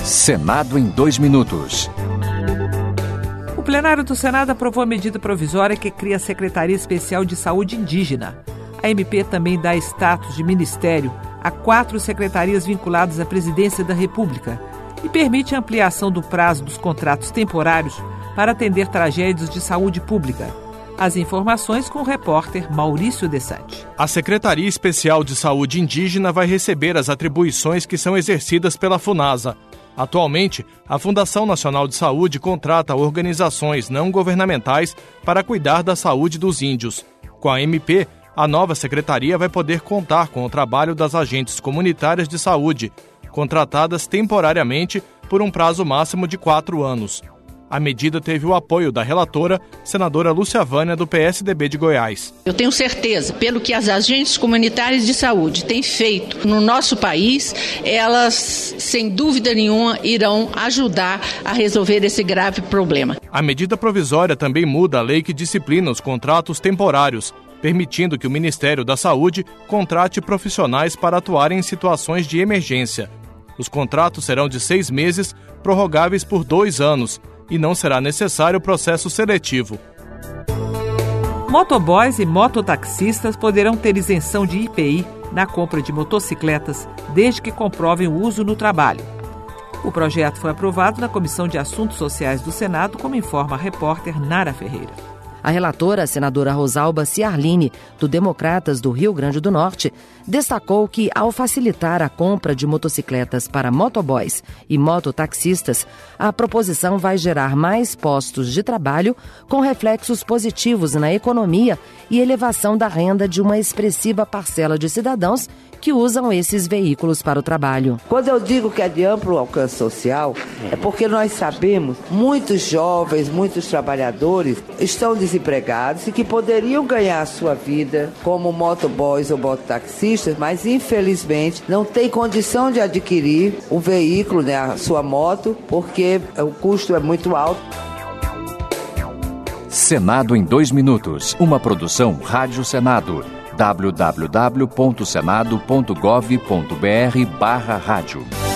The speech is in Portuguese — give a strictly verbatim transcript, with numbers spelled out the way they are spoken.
Senado em dois minutos. O plenário do Senado aprovou a medida provisória que cria a Secretaria Especial de Saúde Indígena. A M P também dá status de ministério a quatro secretarias vinculadas à Presidência da República e permite a ampliação do prazo dos contratos temporários para atender tragédias de saúde pública. As informações com o repórter Maurício Desante. A Secretaria Especial de Saúde Indígena vai receber as atribuições que são exercidas pela FUNASA. Atualmente, a Fundação Nacional de Saúde contrata organizações não governamentais para cuidar da saúde dos índios. Com a M P, a nova secretaria vai poder contar com o trabalho das agentes comunitárias de saúde, contratadas temporariamente por um prazo máximo de quatro anos. A medida teve o apoio da relatora, senadora Lúcia Vânia, do P S D B de Goiás. Eu tenho certeza, pelo que as agentes comunitárias de saúde têm feito no nosso país, elas, sem dúvida nenhuma, irão ajudar a resolver esse grave problema. A medida provisória também muda a lei que disciplina os contratos temporários, permitindo que o Ministério da Saúde contrate profissionais para atuarem em situações de emergência. Os contratos serão de seis meses, prorrogáveis por dois anos, e não será necessário o processo seletivo. Motoboys e mototaxistas poderão ter isenção de I P I na compra de motocicletas, desde que comprovem o uso no trabalho. O projeto foi aprovado na Comissão de Assuntos Sociais do Senado, como informa a repórter Nara Ferreira. A relatora, a senadora Rosalba Ciarline, do Democratas do Rio Grande do Norte, destacou que, ao facilitar a compra de motocicletas para motoboys e mototaxistas, a proposição vai gerar mais postos de trabalho, com reflexos positivos na economia e elevação da renda de uma expressiva parcela de cidadãos que usam esses veículos para o trabalho. Quando eu digo que é de amplo alcance social, é porque nós sabemos muitos jovens, muitos trabalhadores estão desempregados e que poderiam ganhar a sua vida como motoboys ou mototaxistas, mas infelizmente não têm condição de adquirir o veículo, né, a sua moto, porque o custo é muito alto. Senado em dois minutos, uma produção Rádio Senado. w w w ponto senado ponto gov ponto b r barra rádio